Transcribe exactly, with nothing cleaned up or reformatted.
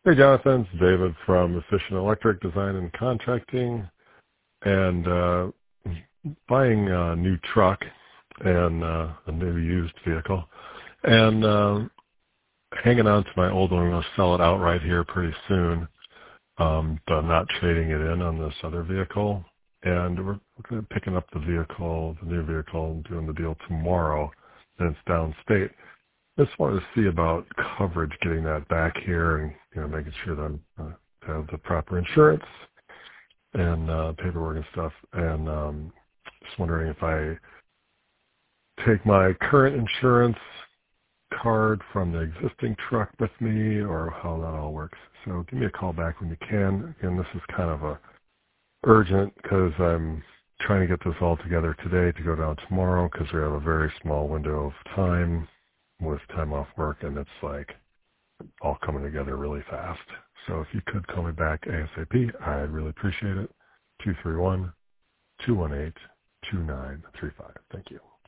Hey, Jonathan. It's David from Efficient Electric Design and Contracting, and uh, buying a new truck and uh, a new used vehicle, and uh, hanging on to my old one. I'm going to sell it outright here pretty soon, um, but I'm not trading it in on this other vehicle. And we're, we're going to be picking up the vehicle, the new vehicle, and doing the deal tomorrow, and it's downstate. Just wanted to see about coverage, getting that back here, and you know, making sure that I'm, uh, have the proper insurance and uh, paperwork and stuff. And um, just wondering if I take my current insurance card from the existing truck with me, or how that all works. So give me a call back when you can. Again, this is kind of a urgent because I'm trying to get this all together today to go down tomorrow because we have a very small window of time with time off work, and it's like all coming together really fast. So if you could call me back ASAP, I'd really appreciate it. two three one, two one eight, two nine three five. Thank you.